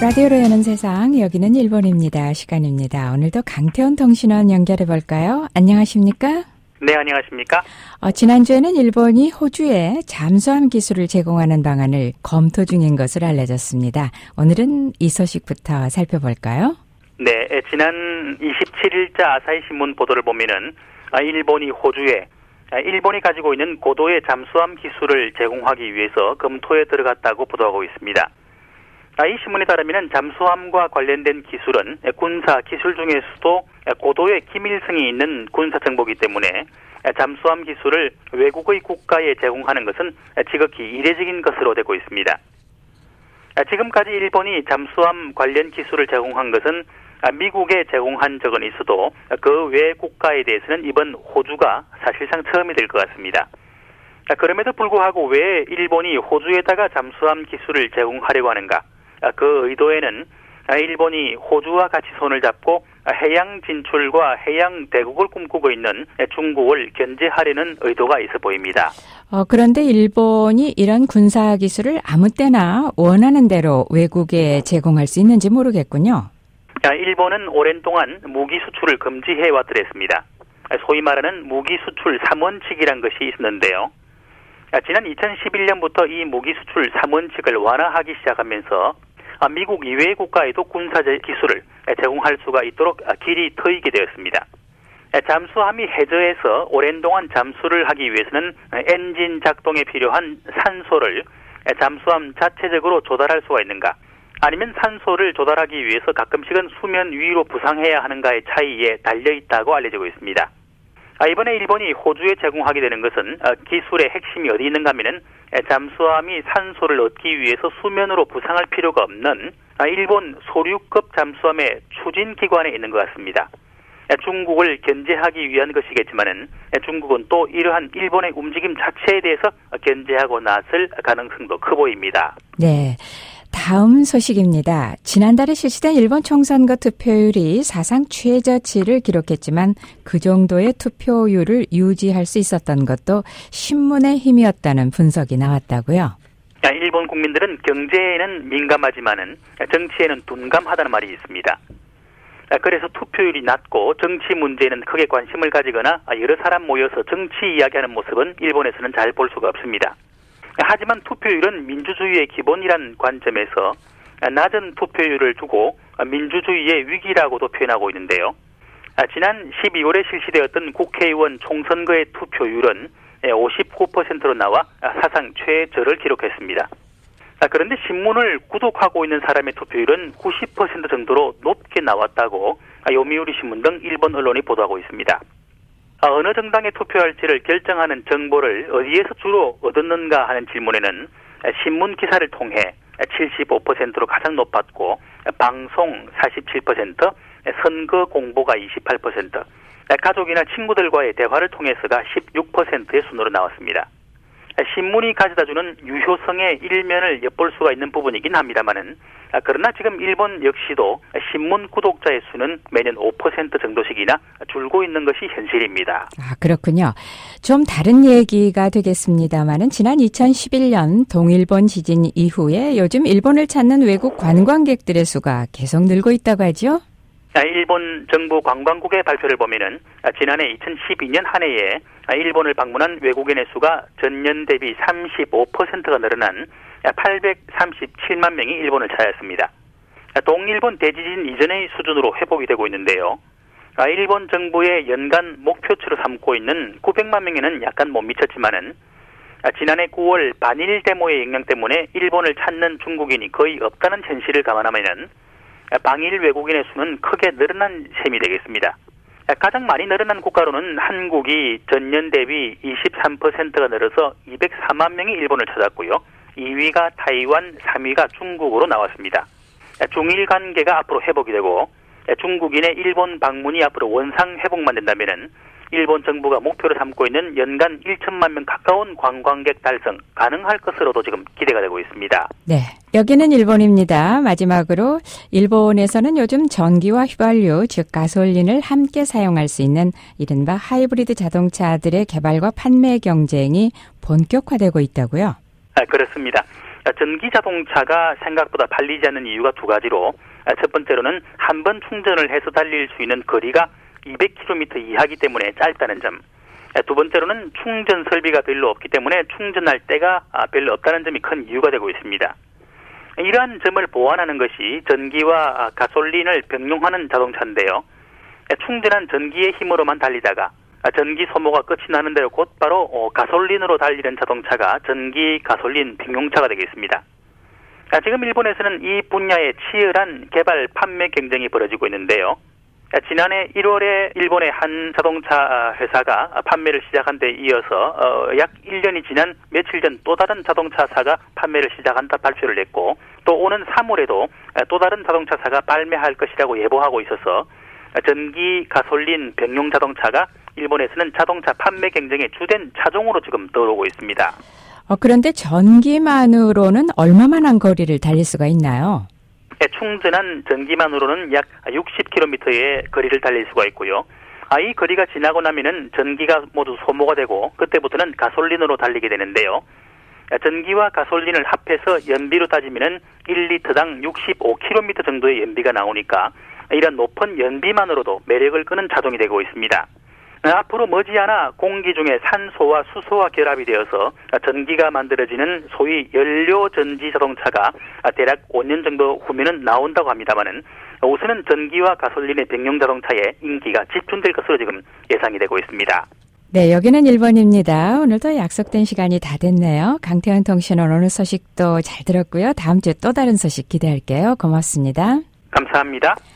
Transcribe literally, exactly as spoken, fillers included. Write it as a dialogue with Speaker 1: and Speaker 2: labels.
Speaker 1: 라디오로 여는 세상, 여기는 일본입니다. 시간입니다. 오늘도 강태원 통신원 연결해 볼까요? 안녕하십니까?
Speaker 2: 네, 안녕하십니까?
Speaker 1: 어, 지난주에는 일본이 호주에 잠수함 기술을 제공하는 방안을 검토 중인 것으로 알려졌습니다. 오늘은 이 소식부터 살펴볼까요?
Speaker 2: 네, 지난 이십칠일자 아사히 신문 보도를 보면은 일본이 호주에 일본이 가지고 있는 고도의 잠수함 기술을 제공하기 위해서 검토에 들어갔다고 보도하고 있습니다. 이 신문에 따르면 잠수함과 관련된 기술은 군사 기술 중에서도 고도의 기밀성이 있는 군사 정보이기 때문에 잠수함 기술을 외국의 국가에 제공하는 것은 지극히 이례적인 것으로 되고 있습니다. 지금까지 일본이 잠수함 관련 기술을 제공한 것은 미국에 제공한 적은 있어도 그 외 국가에 대해서는 이번 호주가 사실상 처음이 될 것 같습니다. 그럼에도 불구하고 왜 일본이 호주에다가 잠수함 기술을 제공하려고 하는가? 그 의도에는 일본이 호주와 같이 손을 잡고 해양 진출과 해양 대국을 꿈꾸고 있는 중국을 견제하려는 의도가 있어 보입니다.
Speaker 1: 어, 그런데 일본이 이런 군사 기술을 아무 때나 원하는 대로 외국에 제공할 수 있는지 모르겠군요.
Speaker 2: 일본은 오랜 동안 무기 수출을 금지해 왔더랬습니다. 소위 말하는 무기 수출 삼원칙이란 것이 있었는데요. 지난 이천십일년부터 이 무기 수출 삼원칙을 완화하기 시작하면서 미국 이외의 국가에도 군사 기술을 제공할 수가 있도록 길이 트이게 되었습니다. 잠수함이 해저에서 오랜 동안 잠수를 하기 위해서는 엔진 작동에 필요한 산소를 잠수함 자체적으로 조달할 수가 있는가? 아니면 산소를 조달하기 위해서 가끔씩은 수면 위로 부상해야 하는가의 차이에 달려있다고 알려지고 있습니다. 이번에 일본이 호주에 제공하게 되는 것은 기술의 핵심이 어디 있는가 하면은 잠수함이 산소를 얻기 위해서 수면으로 부상할 필요가 없는 일본 소류급 잠수함의 추진기관에 있는 것 같습니다. 중국을 견제하기 위한 것이겠지만은 중국은 또 이러한 일본의 움직임 자체에 대해서 견제하고 나설 가능성도 커 보입니다.
Speaker 1: 네. 다음 소식입니다. 지난달에 실시된 일본 총선거 투표율이 사상 최저치를 기록했지만 그 정도의 투표율을 유지할 수 있었던 것도 신문의 힘이었다는 분석이 나왔다고요?
Speaker 2: 일본 국민들은 경제에는 민감하지만은 정치에는 둔감하다는 말이 있습니다. 그래서 투표율이 낮고 정치 문제에는 크게 관심을 가지거나 여러 사람 모여서 정치 이야기하는 모습은 일본에서는 잘 볼 수가 없습니다. 하지만 투표율은 민주주의의 기본이란 관점에서 낮은 투표율을 두고 민주주의의 위기라고도 표현하고 있는데요. 지난 십이월에 실시되었던 국회의원 총선거의 투표율은 오십구 퍼센트로 나와 사상 최저를 기록했습니다. 그런데 신문을 구독하고 있는 사람의 투표율은 구십 퍼센트 정도로 높게 나왔다고 요미우리 신문 등 일본 언론이 보도하고 있습니다. 어느 정당에 투표할지를 결정하는 정보를 어디에서 주로 얻었는가 하는 질문에는 신문 기사를 통해 칠십오 퍼센트로 가장 높았고 방송 사십칠 퍼센트, 선거 공보가 이십팔 퍼센트, 가족이나 친구들과의 대화를 통해서가 십육 퍼센트의 순으로 나왔습니다. 신문이 가져다주는 유효성의 일면을 엿볼 수가 있는 부분이긴 합니다만은 그러나 지금 일본 역시도 신문 구독자의 수는 매년 오 퍼센트 정도씩이나 줄고 있는 것이 현실입니다.
Speaker 1: 아, 그렇군요. 좀 다른 얘기가 되겠습니다만은 지난 이천십일년 동일본 지진 이후에 요즘 일본을 찾는 외국 관광객들의 수가 계속 늘고 있다고 하죠?
Speaker 2: 일본 정부 관광국의 발표를 보면은 지난해 이천십이년 한 해에 일본을 방문한 외국인의 수가 전년 대비 삼십오 퍼센트가 늘어난 팔백삼십칠만 명이 일본을 찾았습니다. 동일본 대지진 이전의 수준으로 회복이 되고 있는데요. 일본 정부의 연간 목표치로 삼고 있는 구백만 명에는 약간 못 미쳤지만은 지난해 구월 반일 데모의 영향 때문에 일본을 찾는 중국인이 거의 없다는 현실을 감안하면은 방일 외국인의 수는 크게 늘어난 셈이 되겠습니다. 가장 많이 늘어난 국가로는 한국이 전년 대비 이십삼 퍼센트가 늘어서 이백사만 명이 일본을 찾았고요. 이위가 타이완, 삼위가 중국으로 나왔습니다. 중일 관계가 앞으로 회복이 되고 중국인의 일본 방문이 앞으로 원상 회복만 된다면은 일본 정부가 목표로 삼고 있는 연간 천만 명 가까운 관광객 달성 가능할 것으로도 지금 기대가 되고 있습니다.
Speaker 1: 네, 여기는 일본입니다. 마지막으로 일본에서는 요즘 전기와 휘발유, 즉 가솔린을 함께 사용할 수 있는 이른바 하이브리드 자동차들의 개발과 판매 경쟁이 본격화되고 있다고요?
Speaker 2: 아, 그렇습니다. 전기 자동차가 생각보다 팔리지 않는 이유가 두 가지로, 첫 번째로는 한 번 충전을 해서 달릴 수 있는 거리가 이백 킬로미터 이하이기 때문에 짧다는 점, 두 번째로는 충전 설비가 별로 없기 때문에 충전할 때가 별로 없다는 점이 큰 이유가 되고 있습니다. 이러한 점을 보완하는 것이 전기와 가솔린을 병용하는 자동차인데요. 충전한 전기의 힘으로만 달리다가 전기 소모가 끝이 나는 대로 곧바로 가솔린으로 달리는 자동차가 전기 가솔린 병용차가 되겠습니다. 지금 일본에서는 이 분야에 치열한 개발 판매 경쟁이 벌어지고 있는데요. 지난해 일월에 일본의 한 자동차 회사가 판매를 시작한 데 이어서 약 일 년이 지난 며칠 전 또 다른 자동차사가 판매를 시작한다 발표를 했고, 또 오는 삼월에도 또 다른 자동차사가 발매할 것이라고 예보하고 있어서 전기 가솔린 병용 자동차가 일본에서는 자동차 판매 경쟁의 주된 차종으로 지금 떠오르고 있습니다.
Speaker 1: 어, 그런데 전기만으로는 얼마만한 거리를 달릴 수가 있나요?
Speaker 2: 네, 충전한 전기만으로는 약 육십 킬로미터의 거리를 달릴 수가 있고요. 아, 이 거리가 지나고 나면은 전기가 모두 소모가 되고 그때부터는 가솔린으로 달리게 되는데요. 전기와 가솔린을 합해서 연비로 따지면은 일 리터당 육십오 킬로미터 정도의 연비가 나오니까 이런 높은 연비만으로도 매력을 끄는 자동이 되고 있습니다. 앞으로 머지않아 공기 중에 산소와 수소와 결합이 되어서 전기가 만들어지는 소위 연료전지 자동차가 대략 오 년 정도 후면은 나온다고 합니다만은, 우선은 전기와 가솔린의 병용 자동차의 인기가 집중될 것으로 지금 예상이 되고 있습니다.
Speaker 1: 네, 여기는 일 번입니다. 오늘도 약속된 시간이 다 됐네요. 강태현 통신원 오늘 소식도 잘 들었고요. 다음 주에 또 다른 소식 기대할게요. 고맙습니다.
Speaker 2: 감사합니다.